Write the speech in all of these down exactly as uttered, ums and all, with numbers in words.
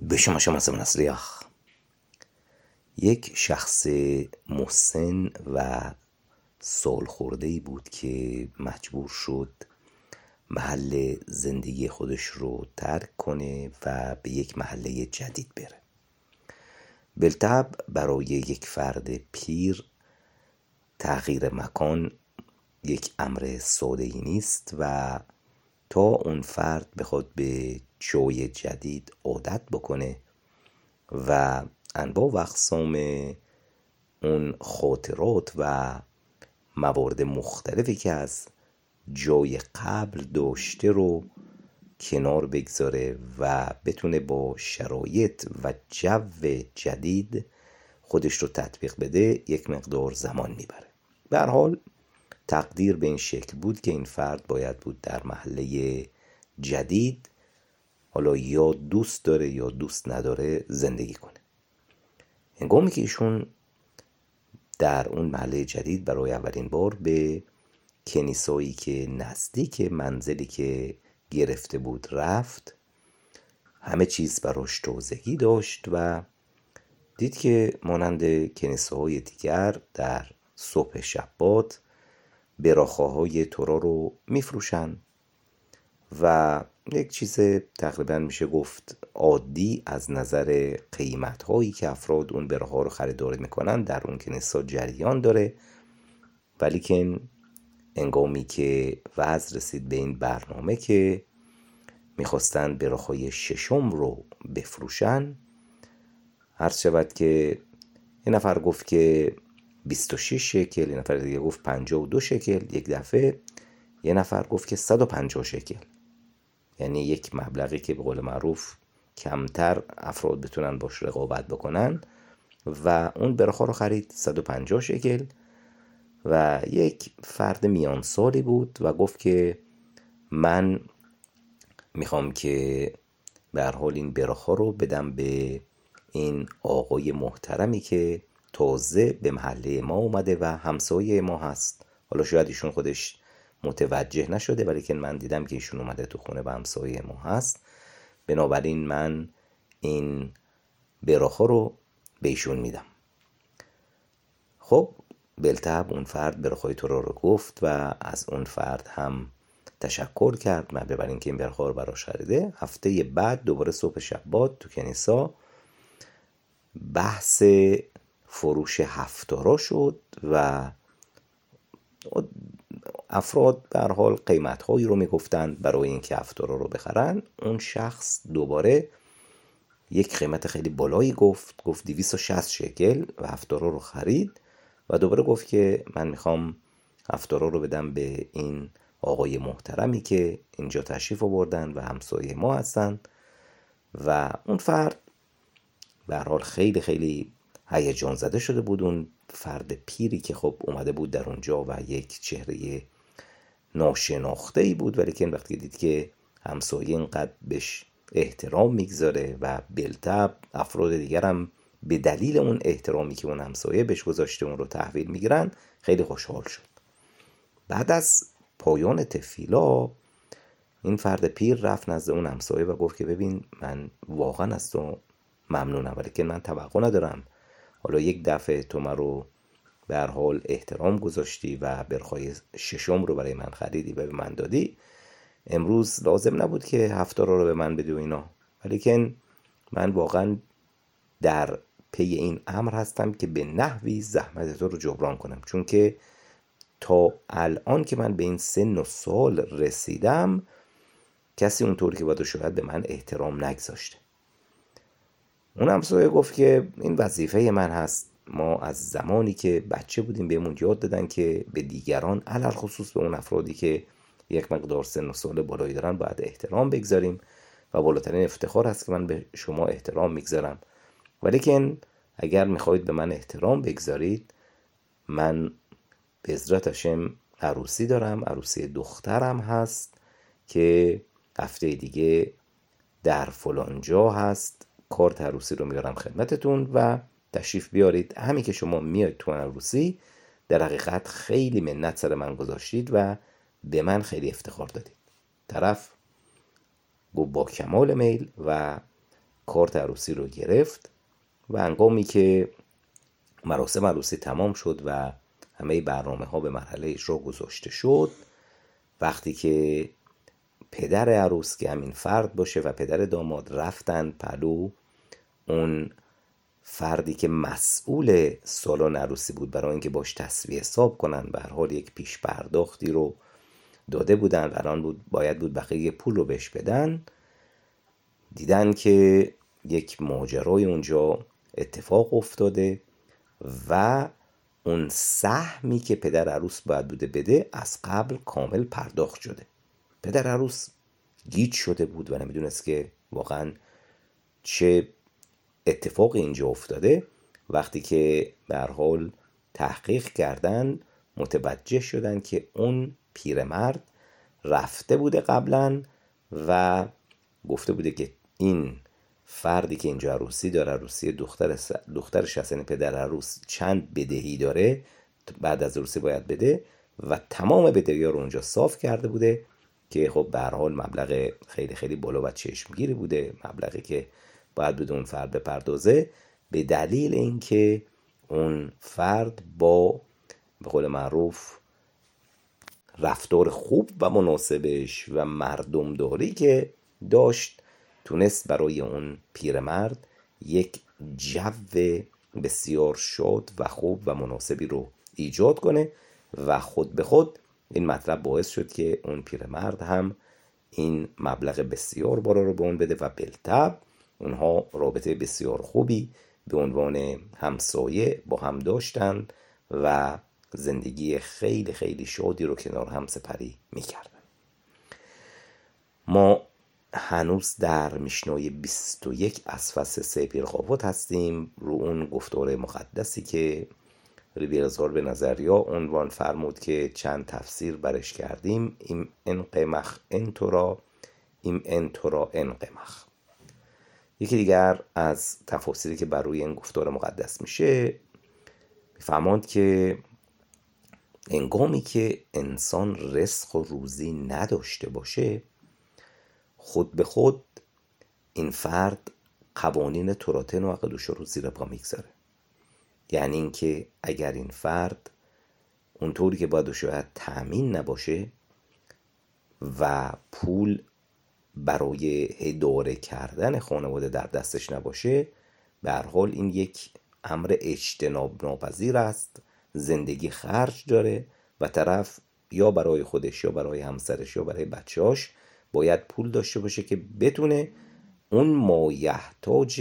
בשم شمس منصریخ. یک شخص مسن و سال خورده‌ای بود که مجبور شد محل زندگی خودش رو ترک کنه و به یک محله جدید بره. بالطبع برای یک فرد پیر تغییر مکان یک امر ساده‌ای نیست و تا اون فرد بخواد به جای جدید عادت بکنه و انواع و اقسام اون خاطرات و موارد مختلفی که از جای قبل داشته رو کنار بگذاره و بتونه با شرایط و جو جدید خودش رو تطبیق بده یک مقدار زمان میبره. به هر حال تقدیر به این شکل بود که این فرد باید بود در محله جدید، حالا یا دوست داره یا دوست نداره، زندگی کنه. هنگامی که ایشون در اون محله جدید برای اولین بار به کنیسایی که نزدیک منزلی که گرفته بود رفت، همه چیز براش تازگی داشت و دید که مانند کنیساهای دیگر در صبح شبات براخاهای تورا رو میفروشن و یک چیز تقریبا میشه گفت عادی از نظر قیمت هایی که افراد اون براخا رو خریداری میکنن در اون کنیسا جریان داره. ولیکن هنگامی که وضع رسید به این برنامه که میخواستن براخای ششم رو بفروشن، عرض شود که یه نفر گفت که بیست و شش شکل، یه نفر دیگه گفت پنجاه و دو شکل، یک دفعه یه نفر گفت که صد و پنجاه شکل، یعنی یک مبلغی که به قول معروف کمتر افراد بتونن باش رقابت بکنن و اون براخا رو خرید صد و پنجاه شکل. و یک فرد میان سالی بود و گفت که من میخوام که به هر حال این براخا رو بدم به این آقای محترمی که تازه به محله ما اومده و همسایه ما هست. حالا شاید ایشون خودش متوجه نشده، ولی که من دیدم که ایشون اومده تو خونه و همسایه ما هست، بنابراین من این براخا رو به ایشون میدم. خب بالطبع اون فرد براخای تورا رو گفت و از اون فرد هم تشکر کرد من ببر این که این براخا رو براش خریده. هفته بعد دوباره صبح شبات تو کنیسا بحث فروش هفتارا شد و افراد به هر حال قیمت هایی رو میگفتن برای اینکه هفتارا رو بخرن. اون شخص دوباره یک قیمت خیلی بالایی گفت گفت دویست و شصت شکل و هفتارا رو خرید و دوباره گفت که من میخوام هفتارا رو بدم به این آقای محترمی که اینجا تشریف آوردن و همسایه ما هستن. و اون فرد به هر حال خیلی خیلی هیجان زده شده بود. اون فرد پیری که خب اومده بود در اونجا و یک چهره ناشناخته‌ای بود، ولی که وقتی دید که همسایه اینقدر بهش احترام میگذاره و بالطبع افراد دیگر هم به دلیل اون احترامی که اون همسایه بهش گذاشته اون رو تحویل میگیرن، خیلی خوشحال شد. بعد از پایان تفیلا این فرد پیر رفت نزد اون همسایه و گفت که ببین من واقعا از تو ممنونم، ولی که من توقع ندارم حالا یک دفعه تو من رو به هر حال احترام گذاشتی و براخای ششم رو برای من خریدی و به من دادی، امروز لازم نبود که هفتارا رو به من بدی و اینا، ولی که من واقعا در پی این امر هستم که به نحوی زحمت تو رو جبران کنم، چون که تا الان که من به این سن و سال رسیدم کسی اونطور که باید شاید به من احترام نگذاشته. اون همسایه گفت که این وظیفه من هست، ما از زمانی که بچه بودیم بهمون یاد دادن که به دیگران علل خصوص به اون افرادی که یک مقدار سن و سال بالایی دارن باید احترام بگذاریم و بالاترین افتخار هست که من به شما احترام میگذارم، ولی که اگر میخواید به من احترام بگذارید، من به عزت هشم عروسی دارم، عروسی دخترم هست که هفته دیگه در فلان جا هست، کارت عروسی رو میارم خدمتتون و تشریف بیارید. همین که شما میاید تو عروسی در حقیقت خیلی منت سر من گذاشتید و به من خیلی افتخار دادید. طرف گفت با کمال میل و کارت عروسی رو گرفت و هنگامی که مراسم عروسی تمام شد و همه برنامه ها به مرحله اجرا گذاشته شد، وقتی که پدر عروس که همین فرد باشه و پدر داماد رفتن پلو، اون فردی که مسئول سالن عروسی بود برای اینکه باش تسویه حساب کنن، به هر حال یک پیش پرداختی رو داده بودن، الان بود باید بود بقیه پول رو بهش بدن، دیدن که یک ماجرای اونجا اتفاق افتاده و اون سهمی که پدر عروس باید بوده بده از قبل کامل پرداخت شده. پدر عروس گیج شده بود و نمیدونست که واقعا چه اتفاقی اینجا افتاده. وقتی که به هر حال تحقیق کردن متوجه شدن که اون پیرمرد رفته بوده قبلا و گفته بوده که این فردی که اینجا عروسی داره، عروسی دختر دخترش هست، یعنی پدر عروس چند بدهی داره بعد از عروسی باید بده و تمام بدهی‌ها رو اونجا صاف کرده بوده که خب به هر حال مبلغ خیلی خیلی بالا و چشمگیری بوده، مبلغی که باید بوده اون فرد بپردازه، به دلیل اینکه اون فرد با به قول معروف رفتار خوب و مناسبش و مردمداری که داشت تونست برای اون پیرمرد یک جو بسیار شاد و خوب و مناسبی رو ایجاد کنه و خود به خود این مطلب باعث شد که اون پیرمرد هم این مبلغ بسیار بالا رو به اون بده و بالطبع اونها رابطه بسیار خوبی به عنوان همسایه با هم داشتن و زندگی خیلی خیلی شادی رو کنار هم سپری میکردن. ما هنوز در میشنای بیست و یک از فصل سه پیرقاوت هستیم، رو اون گفتار مقدسی که ریبیرزار به نظریا عنوان فرمود که چند تفسیر برش کردیم. ایم انقمخ انتورا ایم انتورا انقمخ. یکی دیگر از تفاسیری که بر روی این گفتار مقدس میشه میفهماند که هنگامی که انسان رزق و روزی نداشته باشه، خود به خود این فرد قوانین توراتن و عقدوش رو زیر پا میگذاره. یعنی اینکه اگر این فرد اونطوری که باید و شاید تأمین نباشه و پول برای اداره کردن خانواده در دستش نباشه، به هر حال این یک امر اجتناب ناپذیر است. زندگی خرج داره و طرف یا برای خودش یا برای همسرش یا برای بچه‌اش باید پول داشته باشه که بتونه اون مایحتاج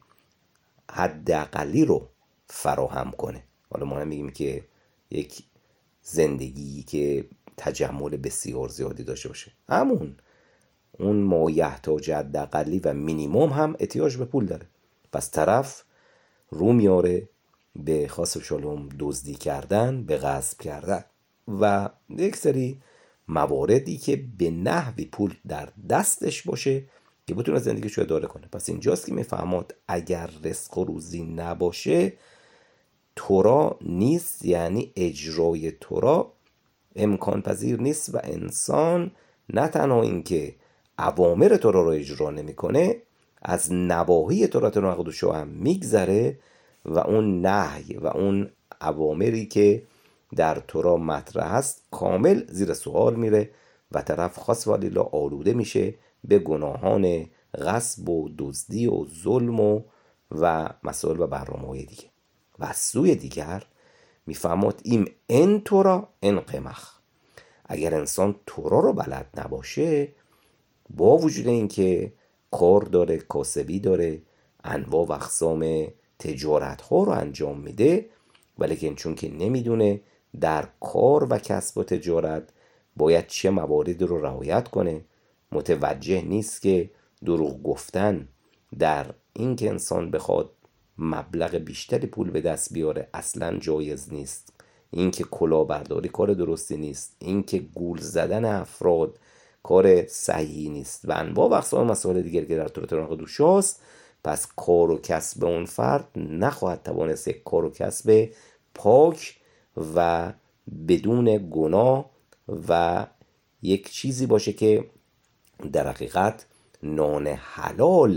حداقلی رو فراهم کنه. حالا ما نمیگیم که یک زندگی که تجمل بسیار زیادی داشته باشه، همون اون مایحتاج حداقلی و مینیمم هم احتیاج به پول داره. پس طرف رو میاره به خاص شالوم دزدی کردن، به غصب کردن و یک سری مواردی که به نحوی پول در دستش باشه که بتونه زندگیشو اداره کنه. پس اینجاست که میفهماد اگر رزق و روزی نباشه تورا نیست، یعنی اجرای تورا امکان پذیر نیست و انسان نه تنها اینکه اوامر تورا رو اجرا نمیکنه، از نواهی تورات و عقدوش هم میگذره و اون نهی و اون اوامری که در تورا مطرح هست کامل زیر سوال میره و طرف خاص والیلا آلوده میشه به گناهان غصب و دزدی و ظلم و و مسائل و برنامه‌های دیگه. و از سوی دیگر میفهمد این ان تورا ان قمخ. اگر انسان تورا رو بلد نباشه، با وجود اینکه کار داره، کاسبی داره، انواع و اقسام تجارت ها رو انجام میده، ولیکن چون که نمیدونه در کار و کسب و تجارت باید چه مواردی رو رعایت کنه، متوجه نیست که دروغ گفتن در این که انسان بخواد مبلغ بیشتری پول به دست بیاره اصلا جایز نیست، این که کلاهبرداری کار درستی نیست، این که گول زدن افراد کار صحیحی نیست و انواع و اقسام مسائل دیگر که در تورات و عقدوش هست. پس کار و کسب اون فرد نخواهد توانست یک کار و کسب پاک و بدون گناه و یک چیزی باشه که در حقیقت نان حلال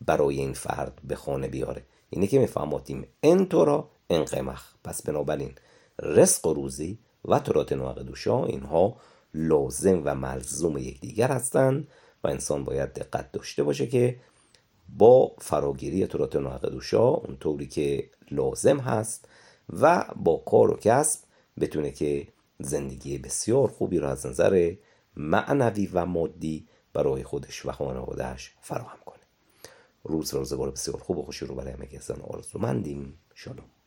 برای این فرد به خانه بیاره. اینه که میفهماتیم ان تورا ان قمخ. پس بنابراین رزق و روزی و تورات نواقدوشا اینها لازم و ملزوم یکدیگر هستند و انسان باید دقت داشته باشه که با فراگیری تورات نواقدوشا اونطوری که لازم هست و با کار و کسب بتونه که زندگی بسیار خوبی را از نظر معنوی و مادی برای خودش و خانوادهش فراهم کنه. روز روزگار بسیار خوب و خوشی رو برای همه کسان آرزومندیم. شالوم.